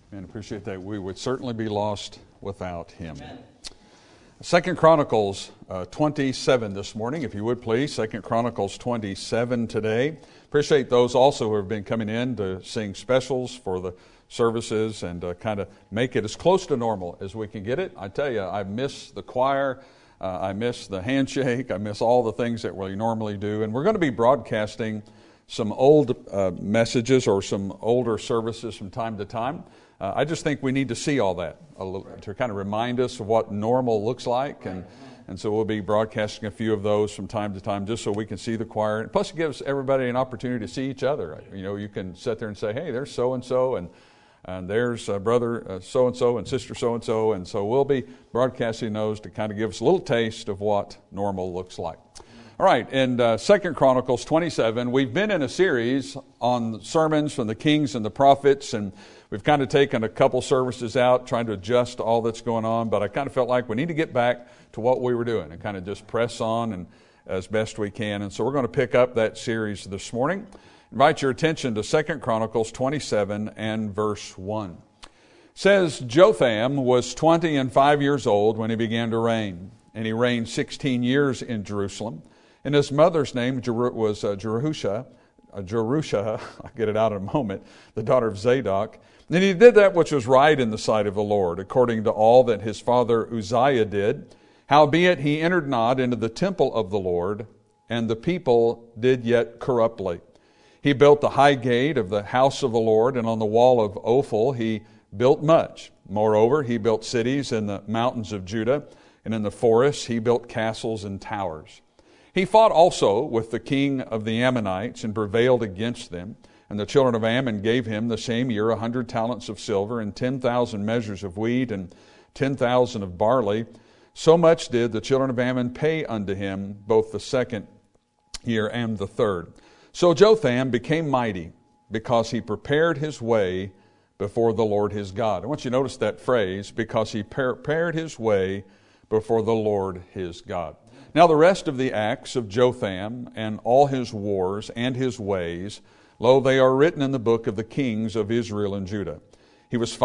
And appreciate that. We would certainly be lost without him. Amen. 2 Chronicles 27 this morning, if you would please. 2 Chronicles 27 today. Appreciate those also who have been coming in to sing specials for the services and kind of make it as close to normal as we can get it. I tell you, I miss the choir. I miss the handshake. I miss all the things that we normally do. And we're going to be broadcasting some old messages or some older services from time to time. I just think we need to see all that a little, to kind of remind us of what normal looks like. And so we'll be broadcasting a few of those from time to time just so we can see the choir. And plus it gives everybody an opportunity to see each other. You know, you can sit there and say, hey, there's so-and-so and there's brother so-and-so and sister so-and-so. And so we'll be broadcasting those to kind of give us a little taste of what normal looks like. All right, in 2 Chronicles 27, we've been in a series on sermons from the kings and the prophets, and we've kind of taken a couple services out, trying to adjust all that's going on, but I kind of felt like we need to get back to what we were doing and kind of just press on and as best we can. And so we're going to pick up that series this morning. Invite your attention to 2 Chronicles 27 and verse 1. It says, Jotham was 25 years old when he began to reign, and he reigned 16 years in Jerusalem. And his mother's name was Jerusha, I'll get it out in a moment, the daughter of Zadok. And he did that which was right in the sight of the Lord, according to all that his father Uzziah did. Howbeit he entered not into the temple of the Lord, and the people did yet corruptly. He built the high gate of the house of the Lord, and on the wall of Ophel he built much. Moreover, he built cities in the mountains of Judah, and in the forests he built castles and towers. He fought also with the king of the Ammonites and prevailed against them. And the children of Ammon gave him the same year 100 talents of silver and 10,000 measures of wheat and 10,000 of barley. So much did the children of Ammon pay unto him both the second year and the third. So Jotham became mighty because he prepared his way before the Lord his God. I want you to notice that phrase, because he prepared his way before the Lord his God. Now the rest of the acts of Jotham and all his wars and his ways, lo, they are written in the book of the kings of Israel and Judah. He was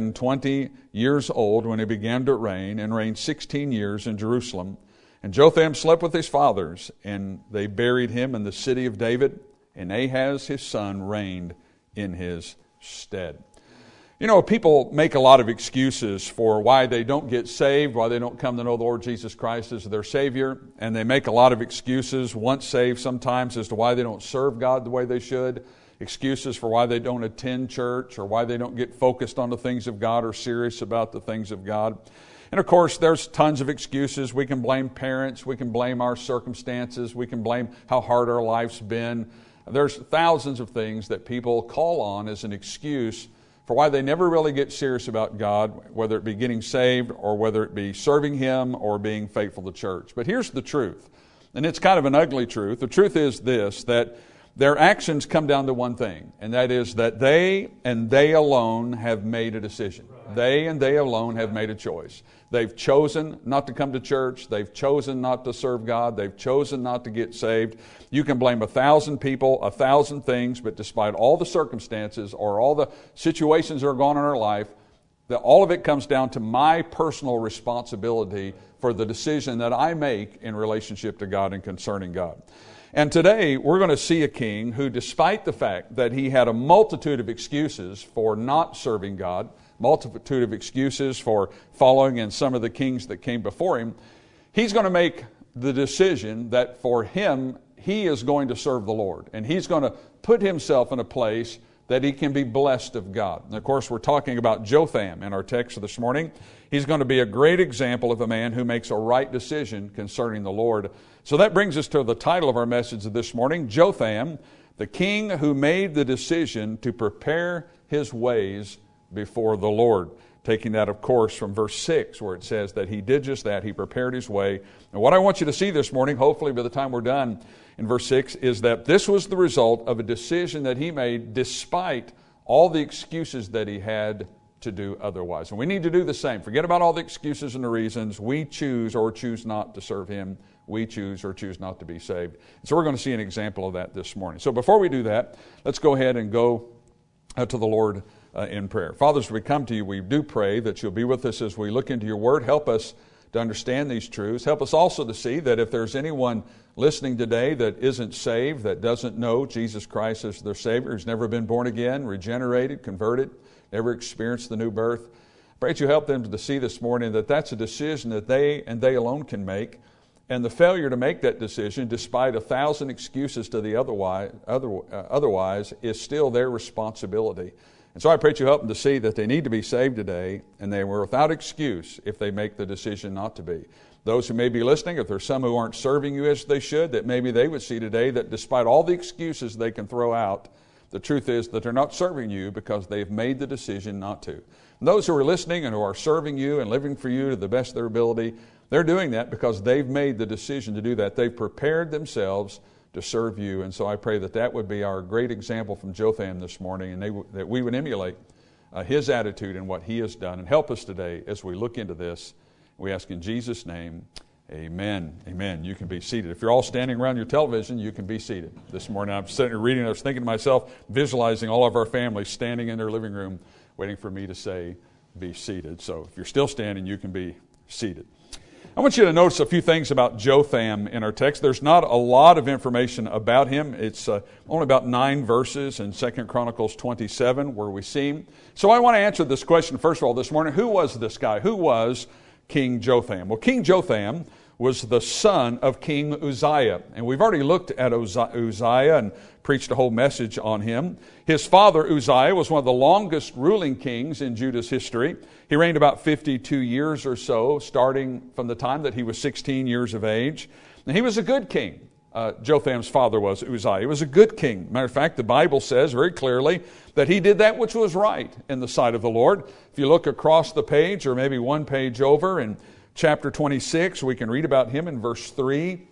25 years old when he began to reign, and reigned 16 years in Jerusalem. And Jotham slept with his fathers, and they buried him in the city of David, and Ahaz his son reigned in his stead. You know, people make a lot of excuses for why they don't get saved, why they don't come to know the Lord Jesus Christ as their Savior. And they make a lot of excuses, once saved sometimes, as to why they don't serve God the way they should. Excuses for why they don't attend church or why they don't get focused on the things of God or serious about the things of God. And of course, there's tons of excuses. We can blame parents. We can blame our circumstances. We can blame how hard our life's been. There's thousands of things that people call on as an excuse for why they never really get serious about God, whether it be getting saved or whether it be serving Him or being faithful to church. But here's the truth, and it's kind of an ugly truth. The truth is this, that their actions come down to one thing, and that is that they and they alone have made a decision. They and they alone have made a choice. They've chosen not to come to church. They've chosen not to serve God. They've chosen not to get saved. You can blame 1,000 people, 1,000 things, but despite all the circumstances or all the situations that are going on in our life, that all of it comes down to my personal responsibility for the decision that I make in relationship to God and concerning God. And today we're going to see a king who, despite the fact that he had a multitude of excuses for not serving God, multitude of excuses for following in some of the kings that came before him, he's going to make the decision that for him, he is going to serve the Lord. And he's going to put himself in a place that he can be blessed of God. And of course, we're talking about Jotham in our text this morning. He's going to be a great example of a man who makes a right decision concerning the Lord. So that brings us to the title of our message this morning, Jotham, the king who made the decision to prepare his ways before the Lord. Taking that, of course, from verse 6, where it says that he did just that. He prepared his way. And what I want you to see this morning, hopefully by the time we're done in verse 6, is that this was the result of a decision that he made despite all the excuses that he had to do otherwise. And we need to do the same. Forget about all the excuses and the reasons. We choose or choose not to serve him. We choose or choose not to be saved. So we're going to see an example of that this morning. So before we do that, let's go ahead and go to the Lord in prayer. Father, as we come to you, we do pray that you'll be with us as we look into your word. Help us to understand these truths. Help us also to see that if there's anyone listening today that isn't saved, that doesn't know Jesus Christ as their Savior, who's never been born again, regenerated, converted, never experienced the new birth, I pray that you help them to see this morning that that's a decision that they and they alone can make. And the failure to make that decision, despite 1,000 excuses to the otherwise, is still their responsibility. And so I pray that you help them to see that they need to be saved today, and they were without excuse if they make the decision not to be. Those who may be listening, if there's some who aren't serving you as they should, that maybe they would see today that despite all the excuses they can throw out, the truth is that they're not serving you because they've made the decision not to. And those who are listening and who are serving you and living for you to the best of their ability, they're doing that because they've made the decision to do that. They've prepared themselves to serve you. And so I pray that that would be our great example from Jotham this morning, and that we would emulate his attitude and what he has done. And help us today as we look into this. We ask in Jesus' name, amen. Amen. You can be seated. If you're all standing around your television, you can be seated. This morning I'm sitting here reading, I was thinking to myself, visualizing all of our families standing in their living room waiting for me to say, be seated. So if you're still standing, you can be seated. I want you to notice a few things about Jotham in our text. There's not a lot of information about him. It's only about 9 verses in 2 Chronicles 27 where we see him. So I want to answer this question, first of all, this morning. Who was this guy? Who was King Jotham? Well, King Jotham was the son of King Uzziah. And we've already looked at Uzziah and preached a whole message on him. His father, Uzziah, was one of the longest ruling kings in Judah's history. He reigned about 52 years or so, starting from the time that he was 16 years of age. And he was a good king. Jotham's father was Uzziah. He was a good king. Matter of fact, the Bible says very clearly that he did that which was right in the sight of the Lord. If you look across the page, or maybe one page over, in chapter 26, we can read about him in verse 3.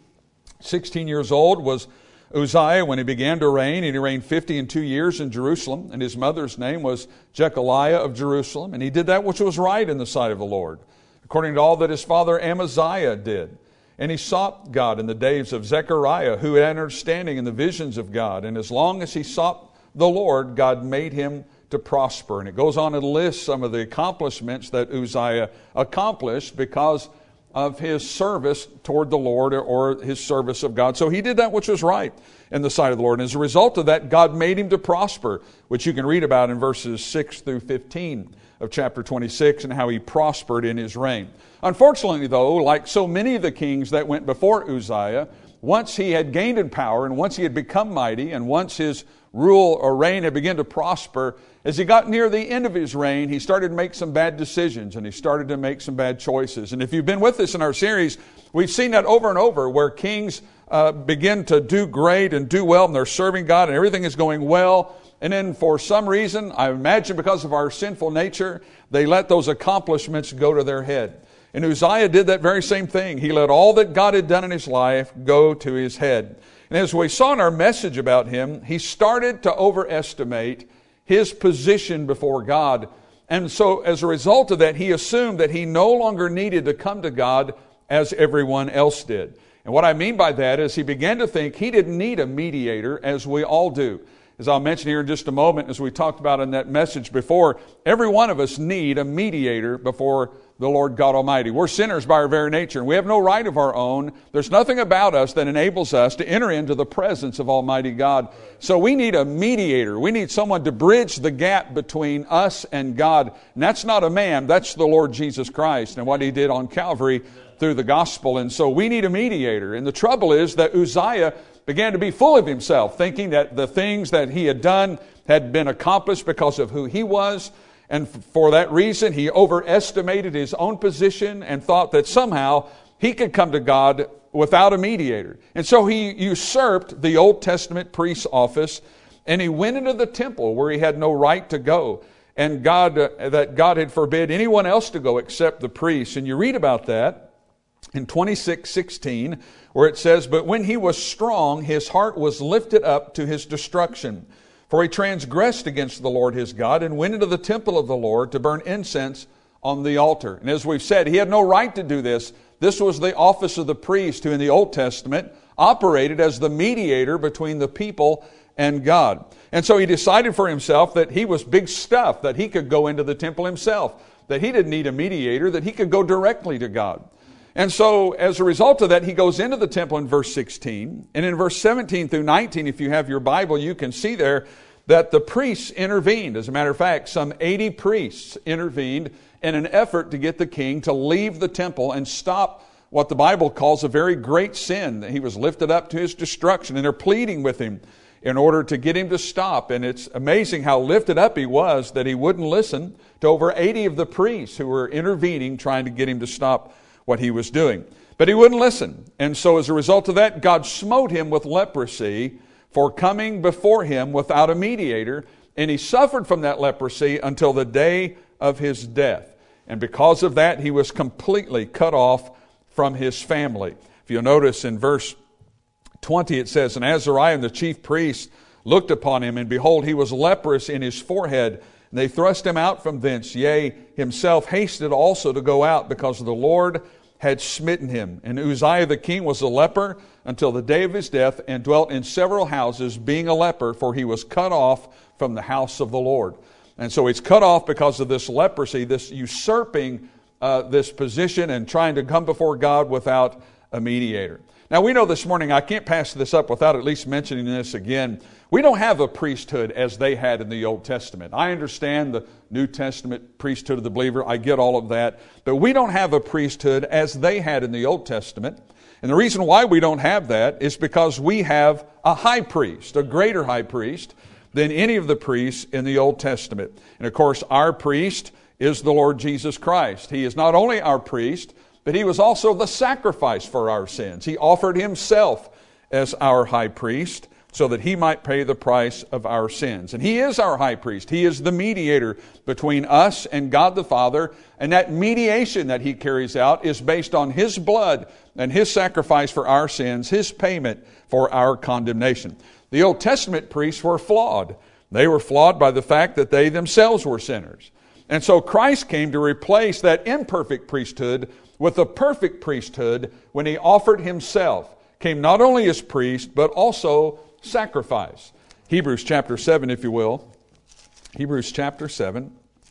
16 years old was Uzziah when he began to reign, and he reigned 52 years in Jerusalem, and his mother's name was Jechaliah of Jerusalem, and he did that which was right in the sight of the Lord, according to all that his father Amaziah did. And he sought God in the days of Zechariah, who had understanding in the visions of God, and as long as he sought the Lord, God made him to prosper. And it goes on and lists some of the accomplishments that Uzziah accomplished because of his service toward the Lord, or his service of God. So he did that which was right in the sight of the Lord. And as a result of that, God made him to prosper, which you can read about in verses 6 through 15 of chapter 26, and how he prospered in his reign. Unfortunately, though, like so many of the kings that went before Uzziah, once he had gained in power, and once he had become mighty, and once his rule or reign had begun to prosper, as he got near the end of his reign, he started to make some bad decisions, and he started to make some bad choices. And if you've been with us in our series, we've seen that over and over, where kings begin to do great and do well, and they're serving God, and everything is going well. And then for some reason, I imagine because of our sinful nature, they let those accomplishments go to their head. And Uzziah did that very same thing. He let all that God had done in his life go to his head. And as we saw in our message about him, he started to overestimate his position before God. And so as a result of that, he assumed that he no longer needed to come to God as everyone else did. And what I mean by that is he began to think he didn't need a mediator, as we all do. As I'll mention here in just a moment, as we talked about in that message before, every one of us need a mediator before the Lord God Almighty. We're sinners by our very nature, and we have no right of our own. There's nothing about us that enables us to enter into the presence of Almighty God. So we need a mediator. We need someone to bridge the gap between us and God. And that's not a man, that's the Lord Jesus Christ and what He did on Calvary through the gospel. And so we need a mediator. And the trouble is that Uzziah began to be full of himself, thinking that the things that he had done had been accomplished because of who he was. And for that reason, he overestimated his own position and thought that somehow he could come to God without a mediator. And so he usurped the Old Testament priest's office, and he went into the temple where he had no right to go. And God had forbid anyone else to go except the priests. And you read about that in 26:16, where it says, "But when he was strong, his heart was lifted up to his destruction. For he transgressed against the Lord his God and went into the temple of the Lord to burn incense on the altar." And as we've said, he had no right to do this. This was the office of the priest, who in the Old Testament operated as the mediator between the people and God. And so he decided for himself that he was big stuff, that he could go into the temple himself, that he didn't need a mediator, that he could go directly to God. And so as a result of that, he goes into the temple in verse 16. And in verse 17 through 19, if you have your Bible, you can see there that the priests intervened. As a matter of fact, some 80 priests intervened in an effort to get the king to leave the temple and stop what the Bible calls a very great sin. He was lifted up to his destruction, and they're pleading with him in order to get him to stop. And it's amazing how lifted up he was that he wouldn't listen to over 80 of the priests who were intervening, trying to get him to stop what he was doing. But he wouldn't listen. And so as a result of that, God smote him with leprosy for coming before him without a mediator. And he suffered from that leprosy until the day of his death. And because of that, he was completely cut off from his family. If you'll notice in verse 20, it says, "And Azariah and the chief priest looked upon him, and behold, he was leprous in his forehead. And they thrust him out from thence. Yea, himself hasted also to go out, because the Lord had smitten him. And Uzziah the king was a leper until the day of his death, and dwelt in several houses, being a leper, for he was cut off from the house of the Lord." And so he's cut off because of this leprosy, this usurping this position and trying to come before God without a mediator. Now we know this morning, I can't pass this up without at least mentioning this again. We don't have a priesthood as they had in the Old Testament. I understand the New Testament priesthood of the believer. I get all of that. But we don't have a priesthood as they had in the Old Testament. And the reason why we don't have that is because we have a high priest, a greater high priest than any of the priests in the Old Testament. And of course, our priest is the Lord Jesus Christ. He is not only our priest, but he was also the sacrifice for our sins. He offered himself as our high priest so that he might pay the price of our sins. And he is our high priest. He is the mediator between us and God the Father. And that mediation that he carries out is based on his blood and his sacrifice for our sins, his payment for our condemnation. The Old Testament priests were flawed. They were flawed by the fact that they themselves were sinners. And so Christ came to replace that imperfect priesthood with a perfect priesthood when he offered himself, came not only as priest, but also sacrifice. Hebrews chapter 7, if you will. Hebrews chapter 7.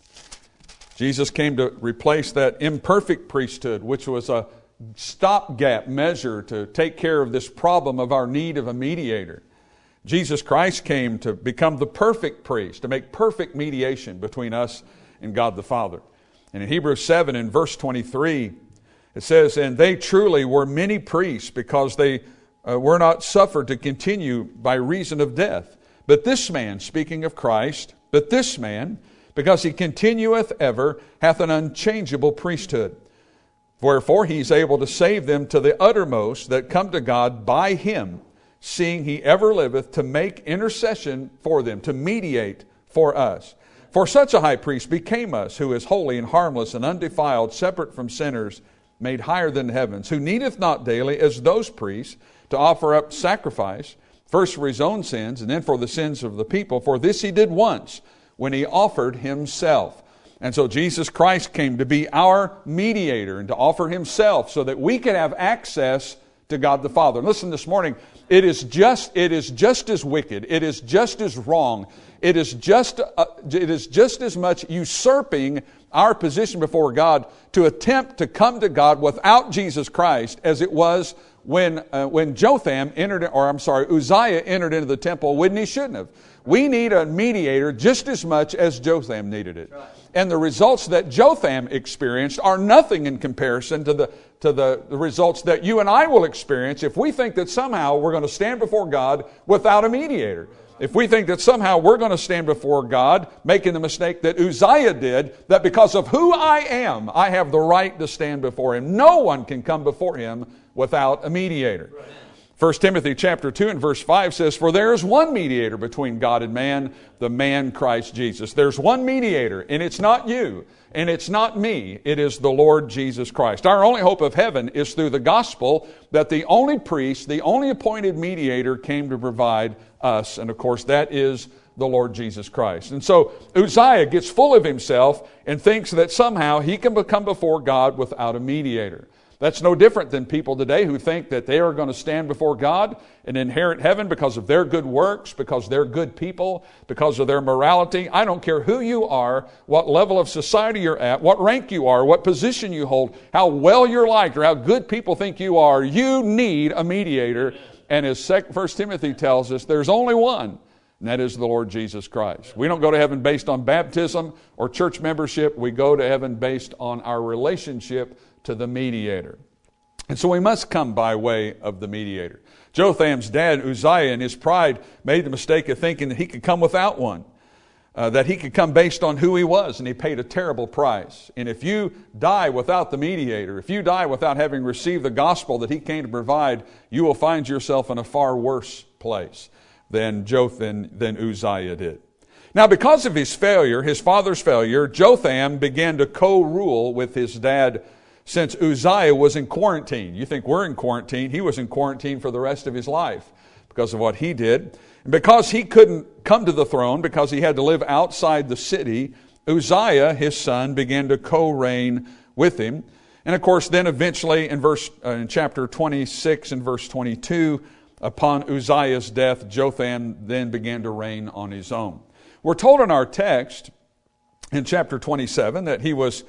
Jesus came to replace that imperfect priesthood, which was a stopgap measure to take care of this problem of our need of a mediator. Jesus Christ came to become the perfect priest, to make perfect mediation between us and God the Father. And in Hebrews 7 in verse 23, it says, "And they truly were many priests, because they were not suffered to continue by reason of death. But this man," speaking of Christ, "but this man, because he continueth ever, hath an unchangeable priesthood. Wherefore he is able to save them to the uttermost that come to God by him, seeing he ever liveth to make intercession for them," to mediate for us. "For such a high priest became us, who is holy and harmless and undefiled, separate from sinners, made higher than the heavens, who needeth not daily, as those priests, to offer up sacrifice, first for his own sins, and then for the sins of the people. For this he did once, when he offered himself." And so Jesus Christ came to be our mediator and to offer himself so that we could have access to God the Father. And listen, this morning, it is just as wicked, it is just as wrong, it is just as much usurping our position before God to attempt to come to God without Jesus Christ as it was when Uzziah entered into the temple when he shouldn't have. We need a mediator just as much as Jotham needed it. And the results that Jotham experienced are nothing in comparison to the results that you and I will experience if we think that somehow we're going to stand before God without a mediator. If we think that somehow we're going to stand before God making the mistake that Uzziah did, that because of who I am, I have the right to stand before him. No one can come before him without a mediator. 1 Timothy chapter 2 and verse 5 says, "For there is one mediator between God and man, the man Christ Jesus." There's one mediator, and it's not you, and it's not me. It is the Lord Jesus Christ. Our only hope of heaven is through the gospel that the only priest, the only appointed mediator came to provide us. And of course, that is the Lord Jesus Christ. And so Uzziah gets full of himself and thinks that somehow he can come before God without a mediator. That's no different than people today who think that they are going to stand before God and inherit heaven because of their good works, because they're good people, because of their morality. I don't care who you are, what level of society you're at, what rank you are, what position you hold, how well you're liked, or how good people think you are. You need a mediator. And as 1 Timothy tells us, there's only one, and that is the Lord Jesus Christ. We don't go to heaven based on baptism or church membership. We go to heaven based on our relationship to the mediator. And so we must come by way of the mediator. Jotham's dad, Uzziah, in his pride, made the mistake of thinking that he could come without one, that he could come based on who he was, and he paid a terrible price. And if you die without the mediator, if you die without having received the gospel that he came to provide, you will find yourself in a far worse place than Uzziah did. Now, because of his failure, his father's failure, Jotham began to co-rule with his dad since Uzziah was in quarantine. You think we're in quarantine. He was in quarantine for the rest of his life because of what he did. And because he couldn't come to the throne, because he had to live outside the city, Uzziah, his son, began to co-reign with him. And of course, then eventually in chapter 26 and verse 22, upon Uzziah's death, Jotham then began to reign on his own. We're told in our text in chapter 27 that he was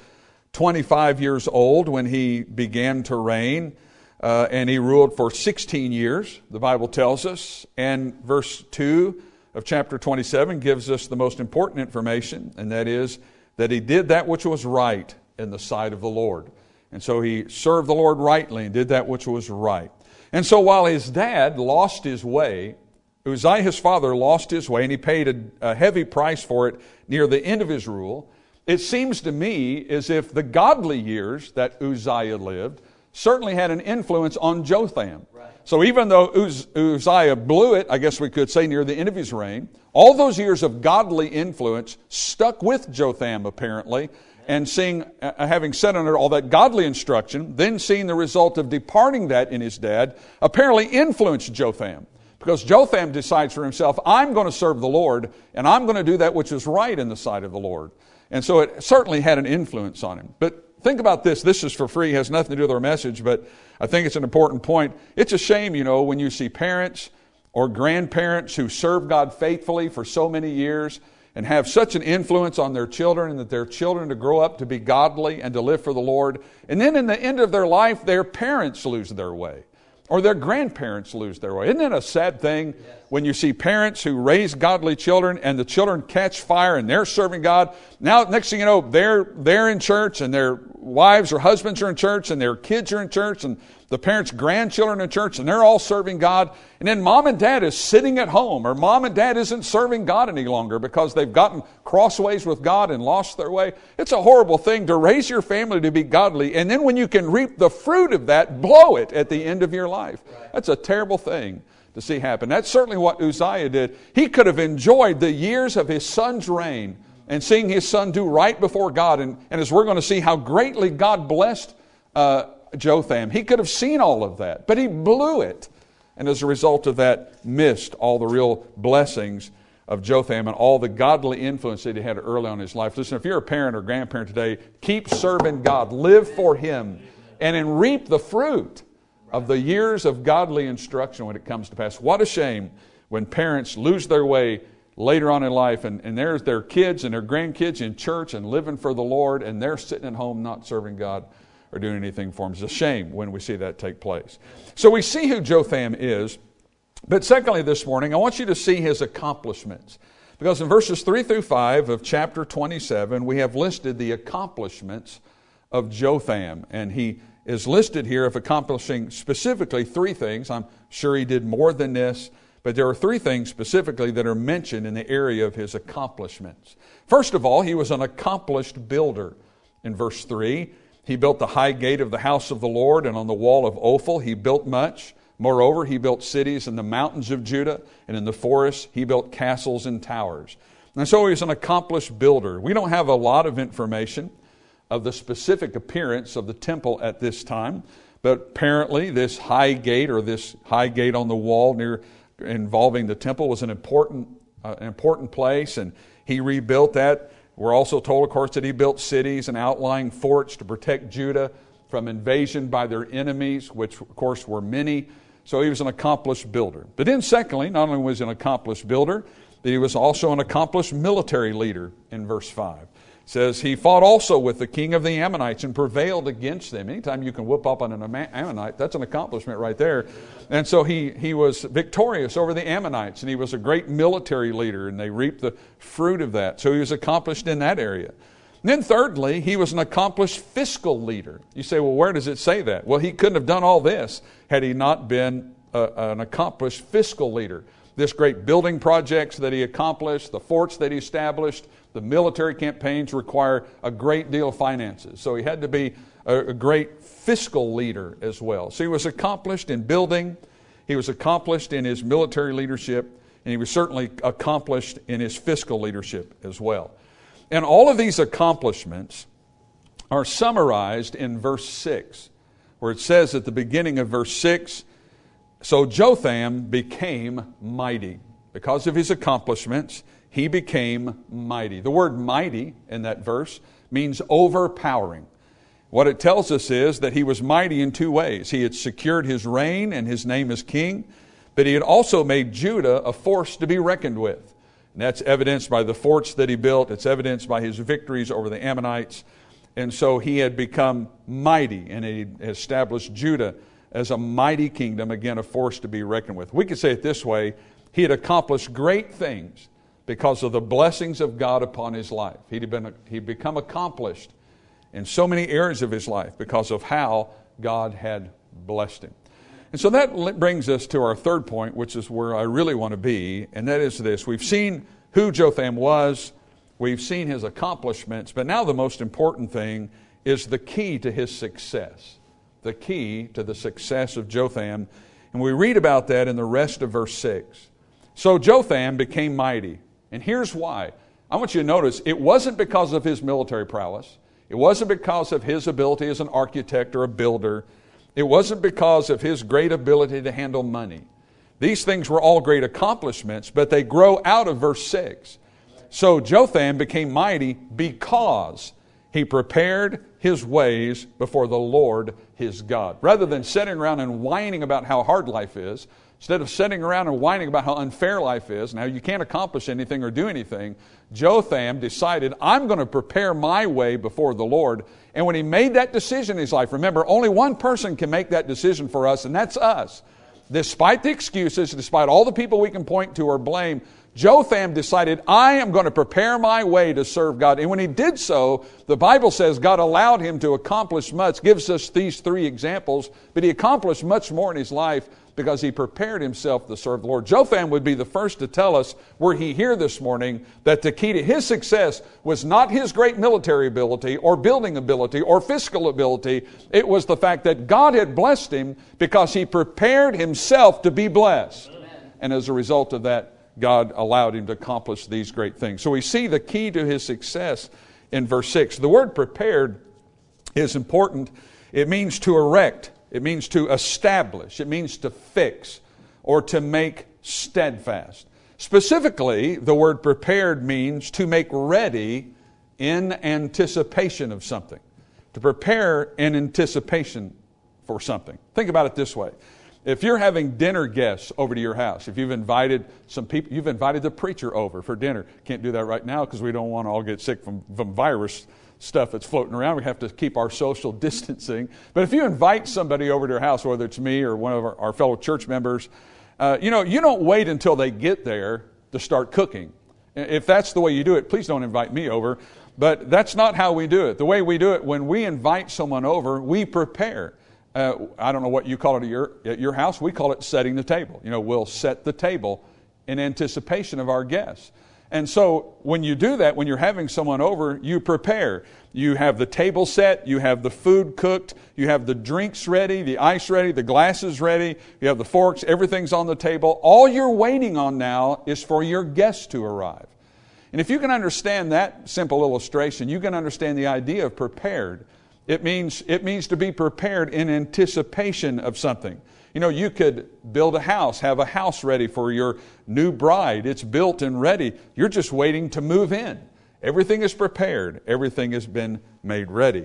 25 years old when he began to reign, and he ruled for 16 years, the Bible tells us. And verse 2 of chapter 27 gives us the most important information, and that is that he did that which was right in the sight of the Lord. And so he served the Lord rightly and did that which was right. And so while his dad lost his way, Uzziah, his father, lost his way, and he paid a heavy price for it near the end of his rule. It seems to me as if the godly years that Uzziah lived certainly had an influence on Jotham. Right. So even though Uzziah blew it, I guess we could say, near the end of his reign, all those years of godly influence stuck with Jotham apparently, and having set under all that godly instruction, then seeing the result of departing that in his dad, apparently influenced Jotham. Because Jotham decides for himself, I'm going to serve the Lord, and I'm going to do that which is right in the sight of the Lord. And so it certainly had an influence on him. But think about this. This is for free, has nothing to do with our message, but I think it's an important point. It's a shame, when you see parents or grandparents who serve God faithfully for so many years and have such an influence on their children, and that their children to grow up to be godly and to live for the Lord. And then in the end of their life, their parents lose their way, or their grandparents lose their way. Isn't it a sad thing when you see parents who raise godly children and the children catch fire and they're serving God? Now, next thing you know, they're in church, and their wives or husbands are in church, and their kids are in church, and the parents' grandchildren are in church, and they're all serving God. And then mom and dad is sitting at home, or mom and dad isn't serving God any longer because they've gotten crossways with God and lost their way. It's a horrible thing to raise your family to be godly, and then when you can reap the fruit of that, blow it at the end of your life. That's a terrible thing to see happen. That's certainly what Uzziah did. He could have enjoyed the years of his son's reign and seeing his son do right before God. And as we're going to see how greatly God blessed Jotham, he could have seen all of that, but he blew it. And as a result of that, missed all the real blessings of Jotham and all the godly influence that he had early on in his life. Listen, if you're a parent or grandparent today, keep serving God, live for Him, and then reap the fruit of the years of godly instruction when it comes to pass. What a shame when parents lose their way later on in life, and there's their kids and their grandkids in church and living for the Lord, and they're sitting at home not serving God or doing anything for Him. It's a shame when we see that take place. So we see who Jotham is, but secondly this morning, I want you to see his accomplishments. Because in verses 3 through 5 of chapter 27, we have listed the accomplishments of Jotham, and he is listed here of accomplishing specifically three things. I'm sure he did more than this, but there are three things specifically that are mentioned in the area of his accomplishments. First of all, he was an accomplished builder. In verse 3, he built the high gate of the house of the Lord, and on the wall of Ophel he built much. Moreover, he built cities in the mountains of Judah, and in the forests he built castles and towers. And so he was an accomplished builder. We don't have a lot of information of the specific appearance of the temple at this time, but apparently this high gate, or this high gate on the wall involving the temple, was an important place, and he rebuilt that. We're also told, of course, that he built cities and outlying forts to protect Judah from invasion by their enemies, which of course were many. So he was an accomplished builder. But then secondly, not only was he an accomplished builder, but he was also an accomplished military leader in verse 5. It says, he fought also with the king of the Ammonites and prevailed against them. Anytime you can whoop up on an Ammonite, that's an accomplishment right there. And so he was victorious over the Ammonites, and he was a great military leader, and they reaped the fruit of that. So he was accomplished in that area. And then thirdly, he was an accomplished fiscal leader. You say, well, where does it say that? Well, he couldn't have done all this had he not been an accomplished fiscal leader. This great building projects that he accomplished, the forts that he established, the military campaigns require a great deal of finances. So he had to be a great fiscal leader as well. So he was accomplished in building, he was accomplished in his military leadership, and he was certainly accomplished in his fiscal leadership as well. And all of these accomplishments are summarized in verse 6, where it says at the beginning of verse 6, so Jotham became mighty. Because of his accomplishments, he became mighty. The word mighty in that verse means overpowering. What it tells us is that he was mighty in two ways. He had secured his reign and his name as king, but he had also made Judah a force to be reckoned with. And that's evidenced by the forts that he built. It's evidenced by his victories over the Ammonites. And so he had become mighty, and he established Judah as a mighty kingdom, again, a force to be reckoned with. We could say it this way: he had accomplished great things because of the blessings of God upon his life. He'd become accomplished in so many areas of his life because of how God had blessed him. And so that brings us to our third point, which is where I really want to be, and that is this. We've seen who Jotham was, we've seen his accomplishments, but now the most important thing is the key to his success. The key to the success of Jotham. And we read about that in the rest of verse 6. So Jotham became mighty. And here's why. I want you to notice, it wasn't because of his military prowess. It wasn't because of his ability as an architect or a builder. It wasn't because of his great ability to handle money. These things were all great accomplishments, but they grow out of verse 6. So Jotham became mighty because he prepared his ways before the Lord his God. Rather than sitting around and whining about how hard life is, instead of sitting around and whining about how unfair life is and how you can't accomplish anything or do anything, Jotham decided, I'm going to prepare my way before the Lord. And when he made that decision in his life, remember, only one person can make that decision for us, and that's us. Despite the excuses, despite all the people we can point to or blame, Jotham decided, I am going to prepare my way to serve God. And when he did so, the Bible says God allowed him to accomplish much, gives us these three examples, but he accomplished much more in his life because he prepared himself to serve the Lord. Jotham would be the first to tell us, were he here this morning, that the key to his success was not his great military ability or building ability or fiscal ability. It was the fact that God had blessed him because he prepared himself to be blessed. Amen. And as a result of that, God allowed him to accomplish these great things. So we see the key to his success in verse 6. The word prepared is important. It means to erect. It means to establish. It means to fix or to make steadfast. Specifically, the word prepared means to make ready in anticipation of something. To prepare in anticipation for something. Think about it this way. If you're having dinner guests over to your house, if you've invited some people, you've invited the preacher over for dinner. Can't do that right now because we don't want to all get sick from virus stuff that's floating around. We have to keep our social distancing. But if you invite somebody over to your house, whether it's me or one of our fellow church members, you don't wait until they get there to start cooking. If that's the way you do it, please don't invite me over. But that's not how we do it. The way we do it, when we invite someone over, we prepare. I don't know what you call it at your house. We call it setting the table. We'll set the table in anticipation of our guests. And so when you do that, when you're having someone over, you prepare. You have the table set, you have the food cooked, you have the drinks ready, the ice ready, the glasses ready, you have the forks, everything's on the table. All you're waiting on now is for your guests to arrive. And if you can understand that simple illustration, you can understand the idea of prepared. It means to be prepared in anticipation of something. You could build a house, have a house ready for your new bride. It's built and ready. You're just waiting to move in. Everything is prepared. Everything has been made ready.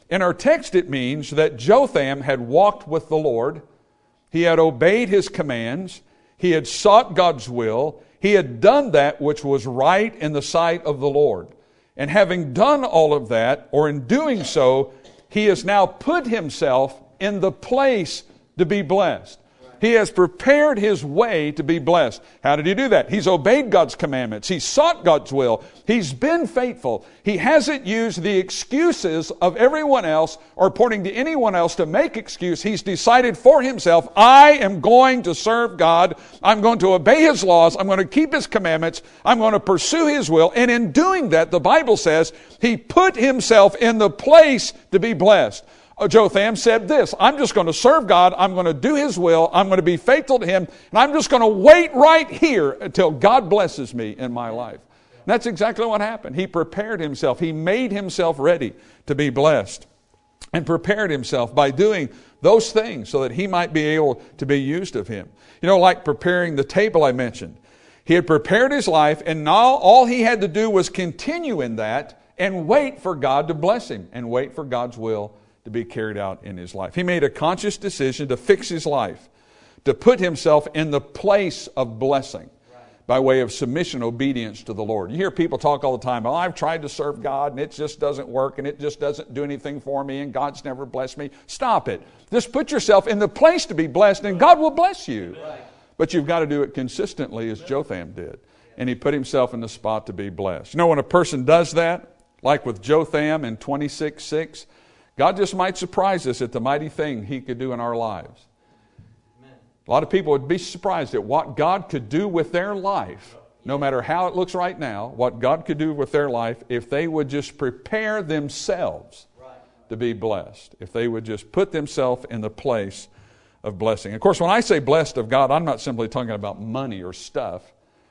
In our text, it means that Jotham had walked with the Lord. He had obeyed His commands. He had sought God's will. He had done that which was right in the sight of the Lord. And having done all of that, or in doing so, he has now put himself in the place to be blessed. He has prepared his way to be blessed. How did he do that? He's obeyed God's commandments. He's sought God's will. He's been faithful. He hasn't used the excuses of everyone else or pointing to anyone else to make excuse. He's decided for himself, I am going to serve God. I'm going to obey His laws. I'm going to keep His commandments. I'm going to pursue His will. And in doing that, the Bible says, he put himself in the place to be blessed. Jotham said this, I'm just going to serve God, I'm going to do His will, I'm going to be faithful to Him, and I'm just going to wait right here until God blesses me in my life. And that's exactly what happened. He prepared himself. He made himself ready to be blessed and prepared himself by doing those things so that he might be able to be used of Him. You know, like preparing the table I mentioned. He had prepared his life, and now all he had to do was continue in that and wait for God to bless him and wait for God's will to be carried out in his life. He made a conscious decision to fix his life, to put himself in the place of blessing by way of submission, obedience to the Lord. You hear people talk all the time, oh, I've tried to serve God and it just doesn't work and it just doesn't do anything for me and God's never blessed me. Stop it. Just put yourself in the place to be blessed and God will bless you. But you've got to do it consistently as Jotham did. And he put himself in the spot to be blessed. You know, when a person does that, like with Jotham in 26:6, God just might surprise us at the mighty thing He could do in our lives. Amen. A lot of people would be surprised at what God could do with their life, no matter how it looks right now, what God could do with their life if they would just prepare themselves to be blessed, if they would just put themselves in the place of blessing. Of course, when I say blessed of God, I'm not simply talking about money or stuff.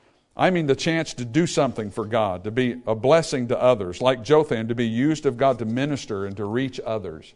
I mean the chance to do something for God, to be a blessing to others, like Jotham, to be used of God to minister and to reach others.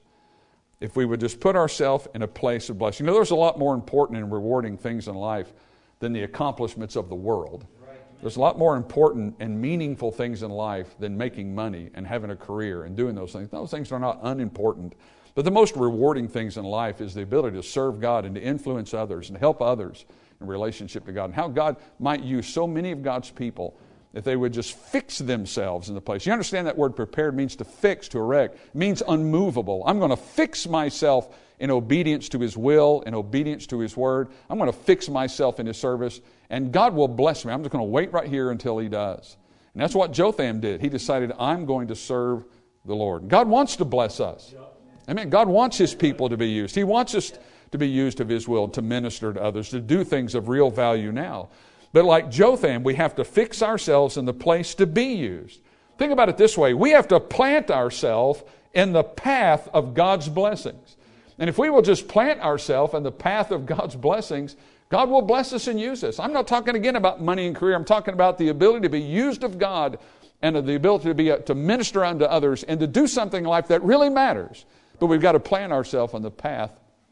If we would just put ourselves in a place of blessing. You know, there's a lot more important and rewarding things in life than the accomplishments of the world. There's a lot more important and meaningful things in life than making money and having a career and doing those things. Those things are not unimportant. But the most rewarding things in life is the ability to serve God and to influence others and help others in relationship to God, and how God might use so many of God's people if they would just fix themselves in the place. You understand that word prepared means to fix, to erect. It means unmovable. I'm going to fix myself in obedience to His will, in obedience to His word. I'm going to fix myself in His service, and God will bless me. I'm just going to wait right here until He does. And that's what Jotham did. He decided, I'm going to serve the Lord. God wants to bless us. Amen. God wants His people to be used. He wants us to be used of His will, to minister to others, to do things of real value now. But like Jotham, we have to fix ourselves in the place to be used. Think about it this way. We have to plant ourselves in the path of God's blessings. And if we will just plant ourselves in the path of God's blessings, God will bless us and use us. I'm not talking again about money and career. I'm talking about the ability to be used of God and the ability to minister unto others and to do something in life that really matters. But we've got to plant ourselves on the path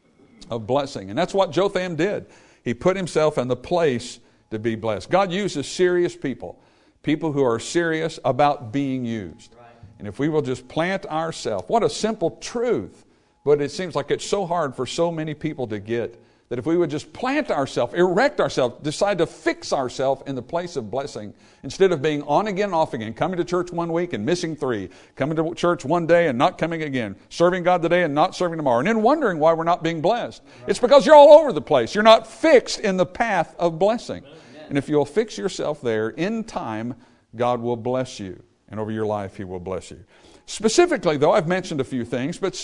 of blessing. And that's what Jotham did. He put himself in the place to be blessed. God uses serious people who are serious about being used. Right. And if we will just plant ourselves, what a simple truth, but it seems like it's so hard for so many people to get, that if we would just plant ourselves, erect ourselves, decide to fix ourselves in the place of blessing, instead of being on again, off again, coming to church one week and missing 3, coming to church one day and not coming again, serving God today and not serving tomorrow, and then wondering why we're not being blessed. Right. It's because you're all over the place. You're not fixed in the path of blessing. Amen. And if you'll fix yourself there, in time, God will bless you. And over your life, He will bless you. Specifically, though, I've mentioned a few things, but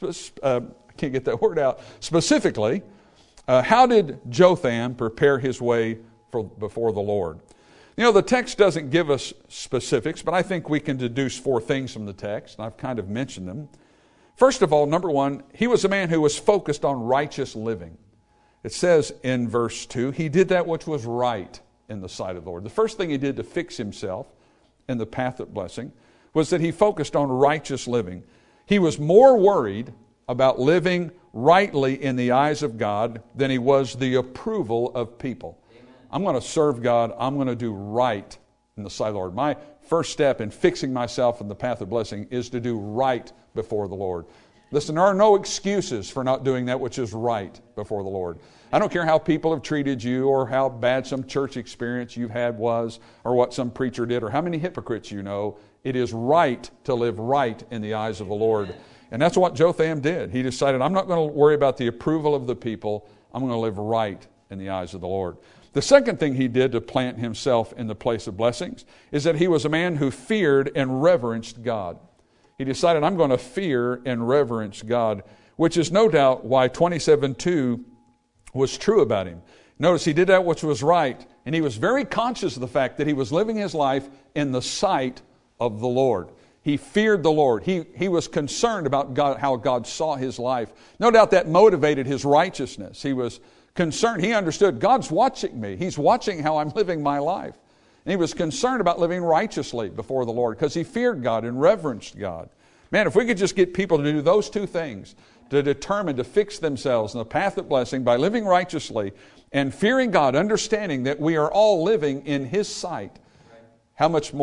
I can't get that word out. Specifically, how did Jotham prepare his way before the Lord? You know, the text doesn't give us specifics, but I think we can deduce 4 things from the text, and I've kind of mentioned them. First of all, number 1, he was a man who was focused on righteous living. It says in verse 2, he did that which was right in the sight of the Lord. The first thing he did to fix himself in the path of blessing was that he focused on righteous living. He was more worried about living rightly in the eyes of God than he was the approval of people. Amen. I'm going to serve God. I'm going to do right in the sight of the Lord. My first step in fixing myself in the path of blessing is to do right before the Lord. Listen, there are no excuses for not doing that which is right before the Lord. I don't care how people have treated you or how bad some church experience you've had was or what some preacher did or how many hypocrites you know. It is right to live right in the eyes of the Lord. And that's what Jotham did. He decided, I'm not going to worry about the approval of the people. I'm going to live right in the eyes of the Lord. The second thing he did to plant himself in the place of blessings is that he was a man who feared and reverenced God. He decided, I'm going to fear and reverence God, which is no doubt why 27:2 was true about him. Notice he did that which was right, and he was very conscious of the fact that he was living his life in the sight of the Lord. He feared the Lord. He was concerned about God, how God saw his life. No doubt that motivated his righteousness. He was concerned. He understood God's watching me. He's watching how I'm living my life. And he was concerned about living righteously before the Lord because he feared God and reverenced God. Man, if we could just get people to do those two things, to determine to fix themselves in the path of blessing by living righteously and fearing God, understanding that we are all living in His sight, how much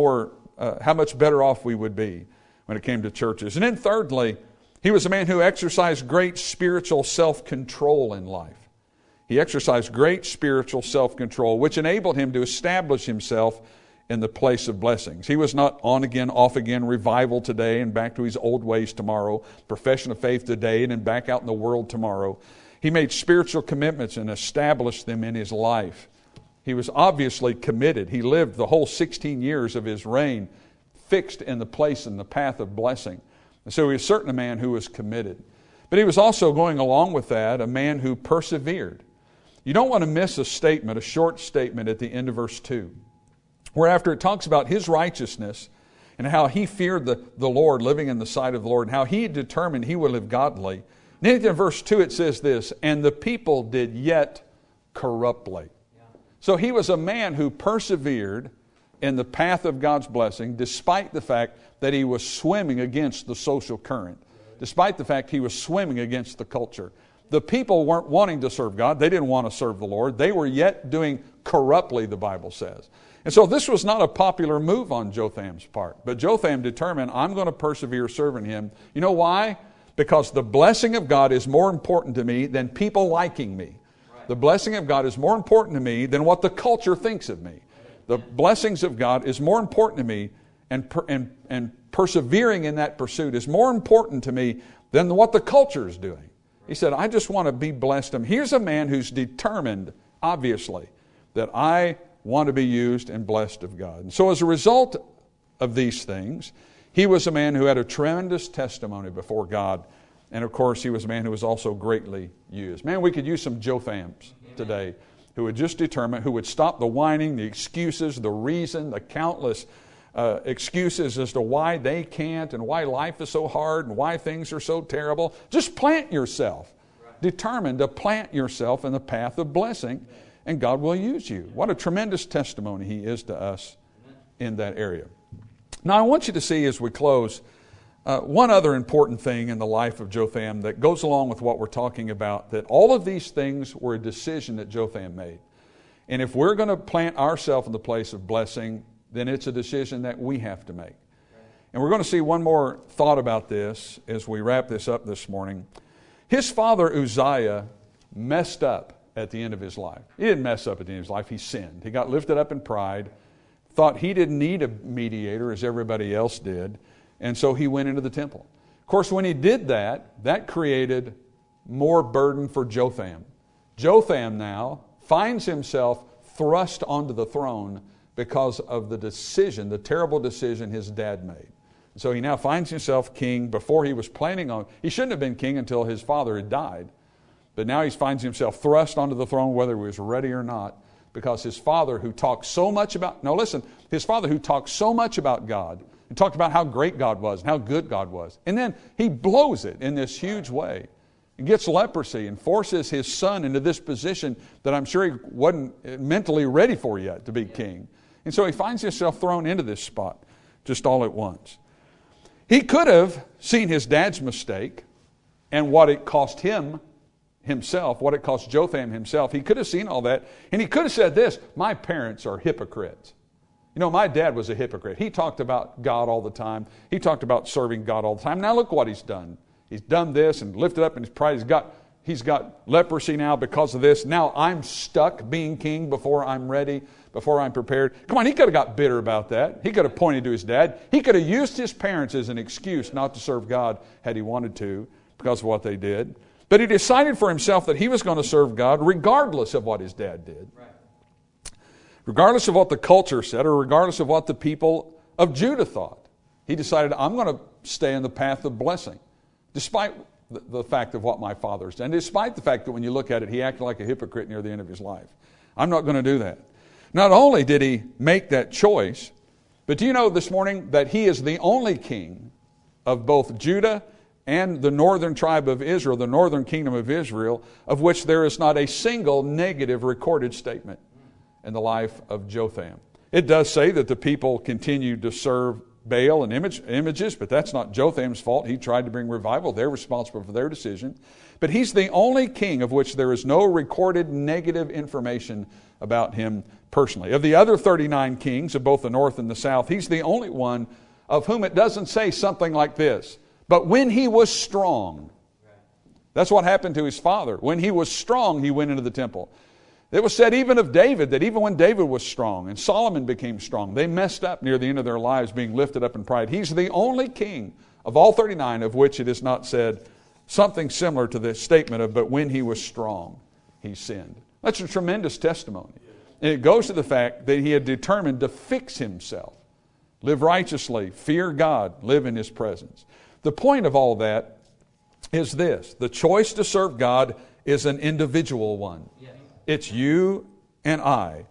better off we would be when it came to churches. And then thirdly, he was a man who exercised great spiritual self-control in life. He exercised great spiritual self-control, which enabled him to establish himself in the place of blessings. He was not on again, off again, revival today and back to his old ways tomorrow, profession of faith today and then back out in the world tomorrow. He made spiritual commitments and established them in his life. He was obviously committed. He lived the whole 16 years of his reign fixed in the place and the path of blessing. And so he was certainly a man who was committed. But he was also, going along with that, a man who persevered. You don't want to miss a statement, a short statement at the end of verse 2, where after it talks about his righteousness and how he feared the Lord, living in the sight of the Lord, and how he determined he would live godly. Then in verse 2 it says this, and the people did yet corruptly. So he was a man who persevered in the path of God's blessing despite the fact that he was swimming against the social current, despite the fact he was swimming against the culture. The people weren't wanting to serve God. They didn't want to serve the Lord. They were yet doing corruptly, the Bible says. And so this was not a popular move on Jotham's part. But Jotham determined, I'm going to persevere serving him. You know why? Because the blessing of God is more important to me than people liking me. The blessing of God is more important to me than what the culture thinks of me. The blessings of God is more important to me, and persevering in that pursuit is more important to me than what the culture is doing. He said, I just want to be blessed. Here's a man who's determined, obviously, that I want to be used and blessed of God. And so as a result of these things, he was a man who had a tremendous testimony before God. And of course, he was a man who was also greatly used. Man, we could use some Jothams today who would just determine, who would stop the whining, the excuses, the reason, the countless excuses as to why they can't and why life is so hard and why things are so terrible. Just plant yourself. Determined to plant yourself in the path of blessing, and God will use you. What a tremendous testimony he is to us in that area. Now, I want you to see as we close one other important thing in the life of Jotham that goes along with what we're talking about, that all of these things were a decision that Jotham made. And if we're going to plant ourselves in the place of blessing, then it's a decision that we have to make. And we're going to see one more thought about this as we wrap this up this morning. His father Uzziah messed up at the end of his life. He didn't mess up at the end of his life. He sinned. He got lifted up in pride, thought he didn't need a mediator as everybody else did, and so he went into the temple. Of course, when he did that, that created more burden for Jotham. Jotham now finds himself thrust onto the throne because of the decision, the terrible decision his dad made. So he now finds himself king before he was planning on. He shouldn't have been king until his father had died. But now he finds himself thrust onto the throne whether he was ready or not, because his father who talked so much about, now listen, his father who talked so much about God and talked about how great God was and how good God was. And then he blows it in this huge way. And gets leprosy and forces his son into this position that I'm sure he wasn't mentally ready for yet to be king. And so he finds himself thrown into this spot just all at once. He could have seen his dad's mistake and what it cost him himself, what it cost Jotham himself. He could have seen all that, and he could have said this, my parents are hypocrites. You know, my dad was a hypocrite. He talked about God all the time. He talked about serving God all the time. Now look what he's done. He's done this and lifted up in his pride. He's got leprosy now because of this. Now I'm stuck being king before I'm ready, before I'm prepared. Come on, he could have got bitter about that. He could have pointed to his dad. He could have used his parents as an excuse not to serve God had he wanted to because of what they did. But he decided for himself that he was going to serve God regardless of what his dad did. Right. Regardless of what the culture said or regardless of what the people of Judah thought. He decided, I'm going to stay in the path of blessing, despite the fact of what my father's done, despite the fact that when you look at it, he acted like a hypocrite near the end of his life. I'm not going to do that. Not only did he make that choice, but do you know this morning that he is the only king of both Judah and the northern tribe of Israel, the northern kingdom of Israel, of which there is not a single negative recorded statement in the life of Jotham. It does say that the people continued to serve Baal and images, but that's not Jotham's fault. He tried to bring revival. They're responsible for their decision. But he's the only king of which there is no recorded negative information about him personally. Of the other 39 kings of both the north and the south, he's the only one of whom it doesn't say something like this. But when he was strong, that's what happened to his father. When he was strong, he went into the temple. It was said even of David that even when David was strong and Solomon became strong, they messed up near the end of their lives being lifted up in pride. He's the only king of all 39 of which it is not said something similar to the statement of, but when he was strong, he sinned. That's a tremendous testimony. And it goes to the fact that he had determined to fix himself, live righteously, fear God, live in his presence. The point of all that is this: the choice to serve God is an individual one. It's you and I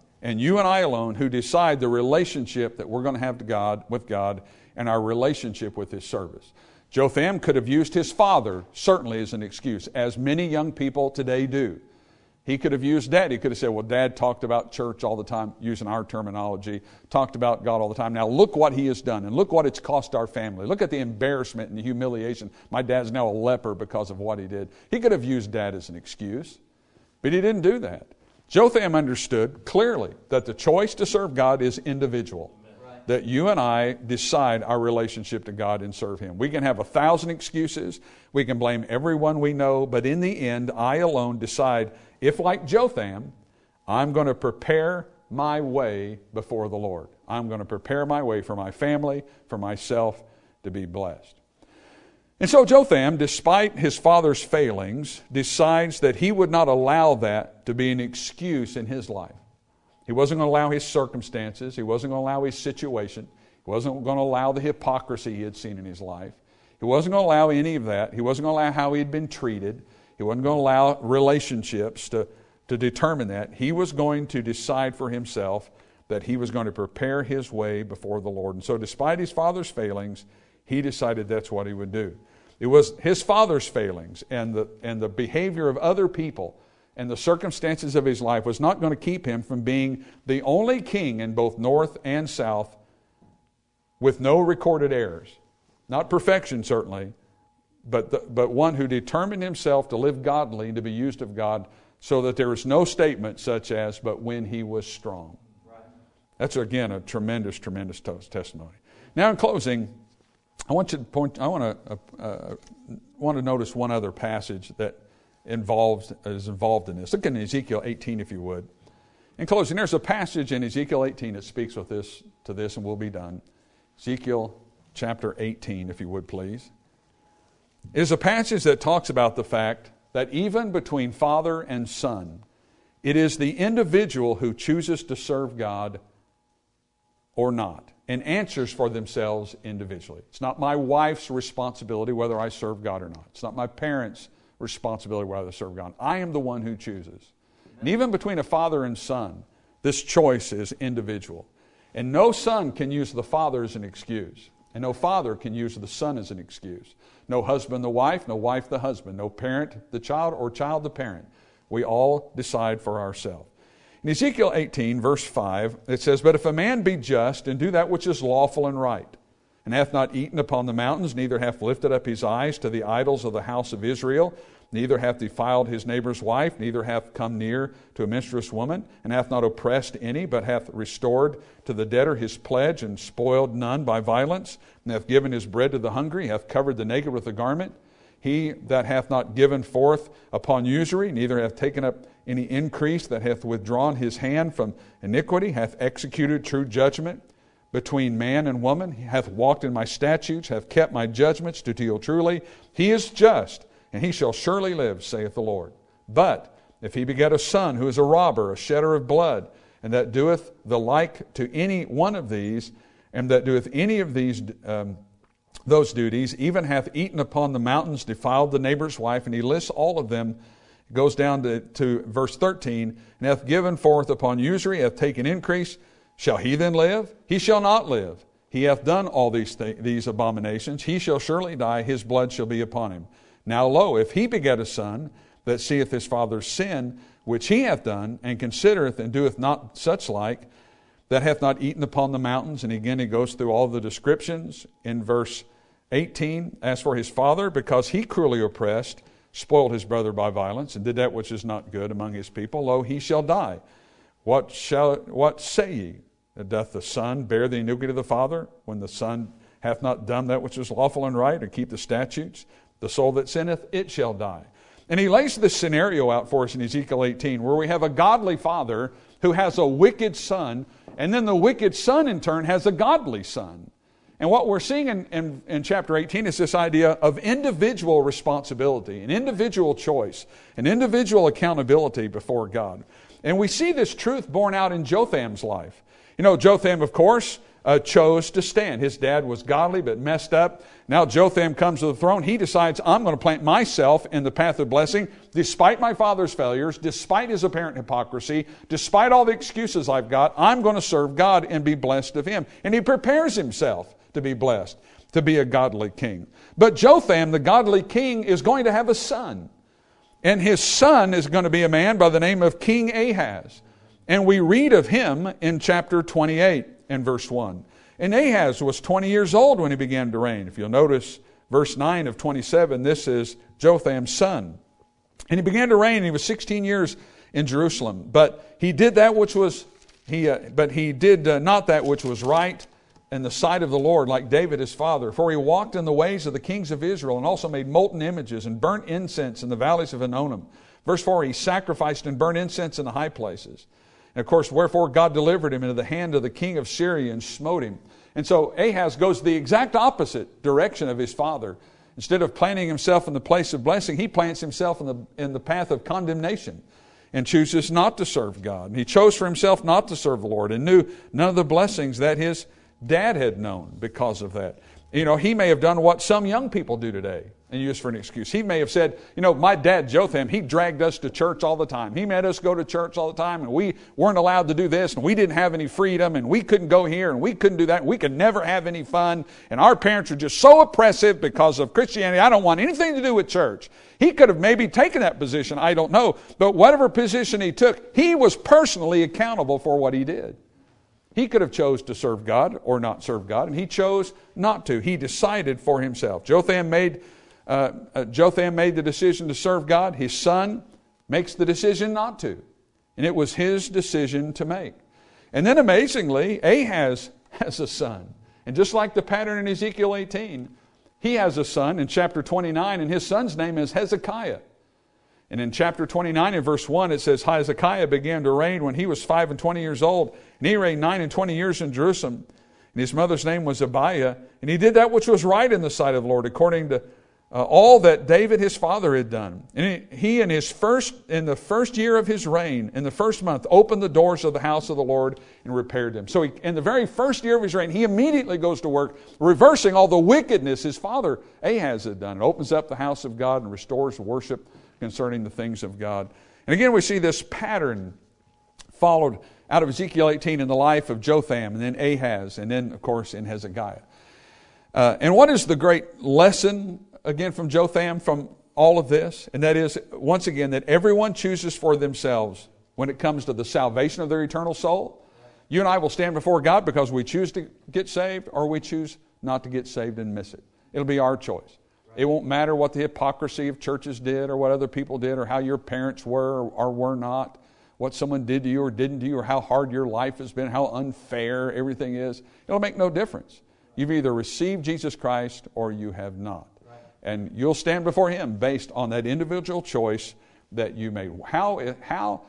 alone who decide the relationship that we're going to have with God and our relationship with his service. Jotham could have used his father certainly as an excuse, as many young people today do. He could have used Dad. He could have said, well, Dad talked about church all the time, using our terminology, talked about God all the time. Now look what he has done, and look what it's cost our family. Look at the embarrassment and the humiliation. My dad's now a leper because of what he did. He could have used Dad as an excuse, but he didn't do that. Jotham understood clearly that the choice to serve God is individual. Right. That you and I decide our relationship to God and serve him. We can have 1,000 excuses. We can blame everyone we know, but in the end, I alone decide if, like Jotham, I'm going to prepare my way before the Lord. I'm going to prepare my way for my family, for myself to be blessed. And so Jotham, despite his father's failings, decides that he would not allow that to be an excuse in his life. He wasn't going to allow his circumstances. He wasn't going to allow his situation. He wasn't going to allow the hypocrisy he had seen in his life. He wasn't going to allow any of that. He wasn't going to allow how he had been treated. He wasn't going to allow relationships to determine that. He was going to decide for himself that he was going to prepare his way before the Lord. And so despite his father's failings, he decided that's what he would do. It was his father's failings and the behavior of other people and the circumstances of his life was not going to keep him from being the only king in both north and south with no recorded errors. Not perfection, certainly, but one who determined himself to live godly and to be used of God so that there is no statement such as, but when he was strong. Right. That's, again, a tremendous, tremendous testimony. Now, in closing, I want to notice one other passage that is involved in this. Look at Ezekiel 18, if you would. In closing, there's a passage in Ezekiel 18 that speaks to this, and we'll be done. Ezekiel chapter 18, if you would, please. It is a passage that talks about the fact that even between father and son, it is the individual who chooses to serve God or not, and answers for themselves individually. It's not my wife's responsibility whether I serve God or not. It's not my parents' responsibility whether I serve God. I am the one who chooses. And even between a father and son, this choice is individual. And no son can use the father as an excuse. And no father can use the son as an excuse. No husband the wife, no wife the husband, no parent the child, or child the parent. We all decide for ourselves. In Ezekiel 18, verse 5, it says, "But if a man be just and do that which is lawful and right, and hath not eaten upon the mountains, neither hath lifted up his eyes to the idols of the house of Israel, neither hath defiled his neighbor's wife, neither hath come near to a menstruous woman, and hath not oppressed any, but hath restored to the debtor his pledge, and spoiled none by violence, and hath given his bread to the hungry, hath covered the naked with a garment. He that hath not given forth upon usury, neither hath taken up any increase, that hath withdrawn his hand from iniquity, hath executed true judgment between man and woman, hath walked in my statutes, hath kept my judgments to deal truly. He is just, and he shall surely live, saith the Lord. But if he beget a son who is a robber, a shedder of blood, and that doeth the like to any one of these, and that doeth any of these those duties, even hath eaten upon the mountains, defiled the neighbor's wife, and he lists all of them. It goes down to verse 13, and hath given forth upon usury, hath taken increase. Shall he then live? He shall not live. He hath done all these abominations. He shall surely die. His blood shall be upon him. Now lo, if he beget a son that seeth his father's sin, which he hath done, and considereth and doeth not such like, that hath not eaten upon the mountains. And again, he goes through all the descriptions in verse 18. As for his father, because he cruelly oppressed, spoiled his brother by violence, and did that which is not good among his people, lo, he shall die. What say ye? Doth the son bear the iniquity of the father, when the son hath not done that which is lawful and right, or keep the statutes? The soul that sinneth, it shall die. And he lays this scenario out for us in Ezekiel 18, where we have a godly father who has a wicked son, and then the wicked son in turn has a godly son. And what we're seeing in chapter 18 is this idea of individual responsibility, an individual choice, an individual accountability before God. And we see this truth borne out in Jotham's life. You know, Jotham, of course, chose to stand. His dad was godly but messed up. Now Jotham comes to the throne. He decides, I'm going to plant myself in the path of blessing despite my father's failures, despite his apparent hypocrisy, despite all the excuses I've got. I'm going to serve God and be blessed of him. And he prepares himself to be blessed, to be a godly king. But Jotham, the godly king, is going to have a son. And his son is going to be a man by the name of King Ahaz. And we read of him in chapter 28 and verse 1. And Ahaz was 20 years old when he began to reign. If you'll notice verse 9 of 27, this is Jotham's son. And he began to reign, and he was 16 years in Jerusalem. But he did not that which was right in the sight of the Lord, like David his father. For he walked in the ways of the kings of Israel, and also made molten images, and burnt incense in the valleys of Hinnom. Verse 4, he sacrificed and burnt incense in the high places. And of course, wherefore God delivered him into the hand of the king of Syria and smote him. And so Ahaz goes the exact opposite direction of his father. Instead of planting himself in the place of blessing, he plants himself in the path of condemnation and chooses not to serve God. And he chose for himself not to serve the Lord, and knew none of the blessings that his dad had known because of that. You know, he may have done what some young people do today and use for an excuse. He may have said, you know, my dad Jotham, he dragged us to church all the time. He made us go to church all the time, and we weren't allowed to do this, and we didn't have any freedom, and we couldn't go here, and we couldn't do that, and we could never have any fun, and our parents were just so oppressive because of Christianity. I don't want anything to do with church. He could have maybe taken that position, I don't know, but whatever position he took, he was personally accountable for what he did. He could have chose to serve God or not serve God, and he chose not to. He decided for himself. Jotham made the decision to serve God. His son makes the decision not to. And it was his decision to make. And then amazingly, Ahaz has a son. And just like the pattern in Ezekiel 18, he has a son in chapter 29, and his son's name is Hezekiah. And in chapter 29 in verse 1 it says, Hezekiah began to reign when he was 25 years old, and he reigned 29 years in Jerusalem. And his mother's name was Abiah, and he did that which was right in the sight of the Lord, according to all that David his father had done. And he in the first year of his reign, in the first month, opened the doors of the house of the Lord and repaired them. So in the very first year of his reign, he immediately goes to work, reversing all the wickedness his father Ahaz had done. It opens up the house of God and restores worship concerning the things of God. And again, we see this pattern followed out of Ezekiel 18 in the life of Jotham, and then Ahaz, and then, of course, in Hezekiah. And what is the great lesson, again, from Jotham, from all of this? And that is, once again, that everyone chooses for themselves when it comes to the salvation of their eternal soul. You and I will stand before God because we choose to get saved or we choose not to get saved and miss it. It'll be our choice. It won't matter what the hypocrisy of churches did or what other people did or how your parents were or were not, what someone did to you or didn't do you or how hard your life has been, how unfair everything is. It'll make no difference. You've either received Jesus Christ or you have not. And you'll stand before Him based on that individual choice that you made. How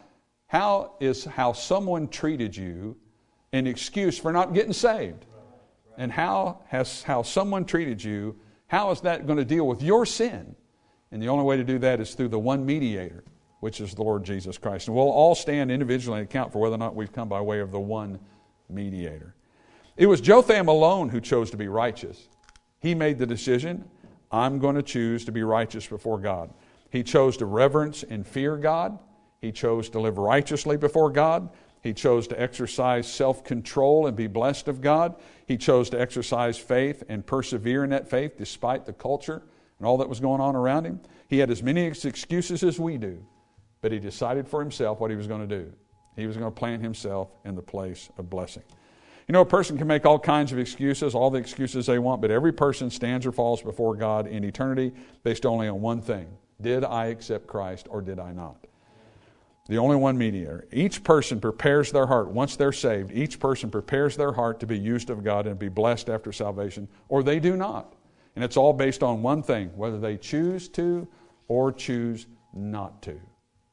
is how someone treated you an excuse for not getting saved? And how someone treated you, how is that going to deal with your sin? And the only way to do that is through the one mediator, which is the Lord Jesus Christ. And we'll all stand individually and account for whether or not we've come by way of the one mediator. It was Jotham alone who chose to be righteous. He made the decision, I'm going to choose to be righteous before God. He chose to reverence and fear God. He chose to live righteously before God. He chose to exercise self-control and be blessed of God. He chose to exercise faith and persevere in that faith despite the culture and all that was going on around him. He had as many excuses as we do, but he decided for himself what he was going to do. He was going to plant himself in the place of blessing. You know, a person can make all kinds of excuses, all the excuses they want, but every person stands or falls before God in eternity based only on one thing. Did I accept Christ or did I not? The only one mediator. Each person prepares their heart. Once they're saved, each person prepares their heart to be used of God and be blessed after salvation, or they do not. And it's all based on one thing, whether they choose to or choose not to.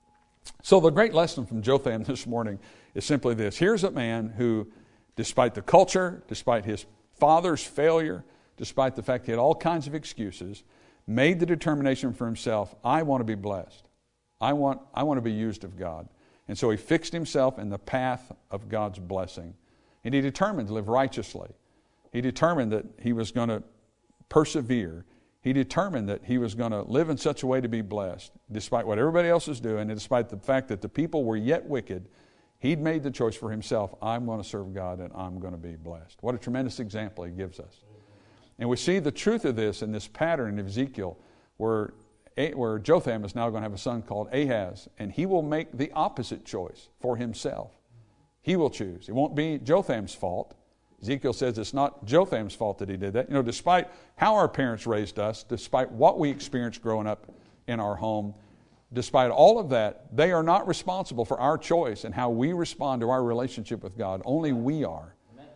So the great lesson from Jotham this morning is simply this. Here's a man who, despite the culture, despite his father's failure, despite the fact he had all kinds of excuses, made the determination for himself, I want to be blessed. I want to be used of God. And so he fixed himself in the path of God's blessing. And he determined to live righteously. He determined that he was going to persevere. He determined that he was going to live in such a way to be blessed, despite what everybody else is doing, and despite the fact that the people were yet wicked. He'd made the choice for himself, I'm going to serve God and I'm going to be blessed. What a tremendous example he gives us. And we see the truth of this in this pattern of Ezekiel where Jotham is now going to have a son called Ahaz, and he will make the opposite choice for himself. He will choose. It won't be Jotham's fault. Ezekiel says it's not Jotham's fault that he did that. You know, despite how our parents raised us, despite what we experienced growing up in our home, despite all of that, they are not responsible for our choice and how we respond to our relationship with God. Only we are.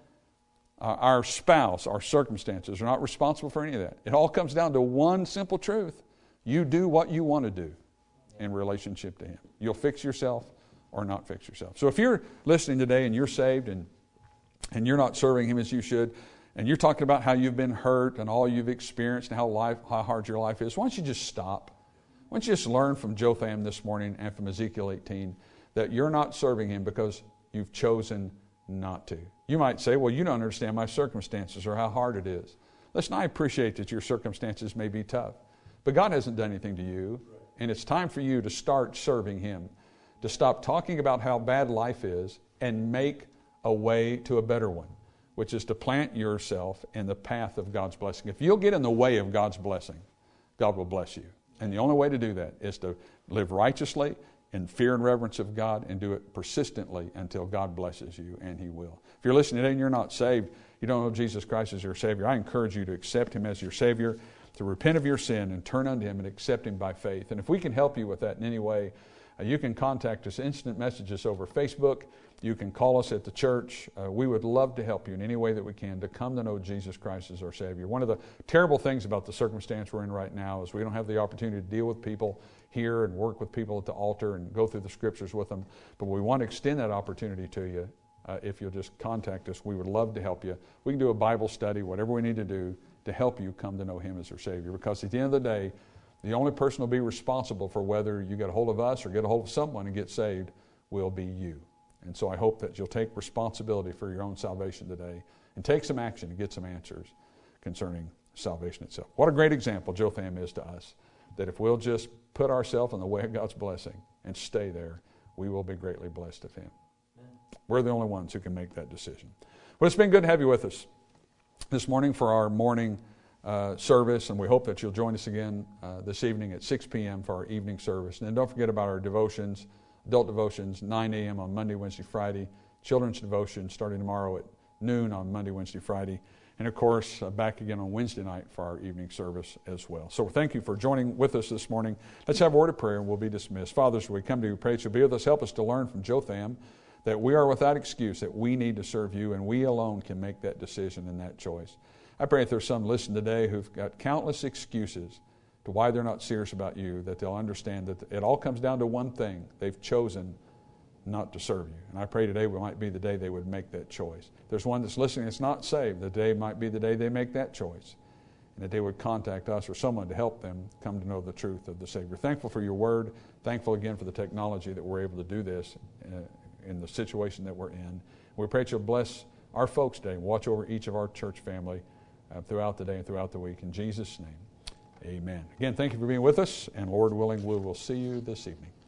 Our spouse, our circumstances are not responsible for any of that. It all comes down to one simple truth. You do what you want to do in relationship to Him. You'll fix yourself or not fix yourself. So if you're listening today and you're saved and you're not serving Him as you should, and you're talking about how you've been hurt and all you've experienced and how hard your life is, why don't you just stop? Why don't you just learn from Jotham this morning and from Ezekiel 18 that you're not serving Him because you've chosen not to. You might say, well, you don't understand my circumstances or how hard it is. Listen, I appreciate that your circumstances may be tough, but God hasn't done anything to you, and it's time for you to start serving Him, to stop talking about how bad life is and make a way to a better one, which is to plant yourself in the path of God's blessing. If you'll get in the way of God's blessing, God will bless you. And the only way to do that is to live righteously in fear and reverence of God and do it persistently until God blesses you, and He will. If you're listening today and you're not saved, you don't know Jesus Christ as your Savior, I encourage you to accept Him as your Savior, to repent of your sin and turn unto Him and accept Him by faith. And if we can help you with that in any way, you can contact us, instant messages over Facebook. You can call us at the church. We would love to help you in any way that we can to come to know Jesus Christ as our Savior. One of the terrible things about the circumstance we're in right now is we don't have the opportunity to deal with people here and work with people at the altar and go through the Scriptures with them. But we want to extend that opportunity to you. If you'll just contact us, we would love to help you. We can do a Bible study, whatever we need to do to help you come to know Him as your Savior. Because at the end of the day, the only person who will be responsible for whether you get a hold of us or get a hold of someone and get saved will be you. And so I hope that you'll take responsibility for your own salvation today and take some action and get some answers concerning salvation itself. What a great example Jotham is to us, that if we'll just put ourselves in the way of God's blessing and stay there, we will be greatly blessed of Him. We're the only ones who can make that decision. Well, it's been good to have you with us this morning for our morning service, and we hope that you'll join us again this evening at 6 p.m. for our evening service. And then don't forget about our devotions, adult devotions, 9 a.m. on Monday, Wednesday, Friday, children's devotions starting tomorrow at noon on Monday, Wednesday, Friday. And of course, back again on Wednesday night for our evening service as well. So thank you for joining with us this morning. Let's have a word of prayer and we'll be dismissed. Father, as we come to you, pray that you'll be with us. Help us to learn from Jotham that we are without excuse, that we need to serve you, and we alone can make that decision and that choice. I pray if there's some listening today who've got countless excuses to why they're not serious about you, that they'll understand that it all comes down to one thing. They've chosen not to serve you. And I pray today might be the day they would make that choice. If there's one that's listening that's not saved, the day might be the day they make that choice, and that they would contact us or someone to help them come to know the truth of the Savior. Thankful for your word. Thankful again for the technology that we're able to do this in the situation that we're in. We pray that you'll bless our folks today. Watch over each of our church family throughout the day and throughout the week. In Jesus' name, amen. Again, thank you for being with us, and Lord willing, we will see you this evening.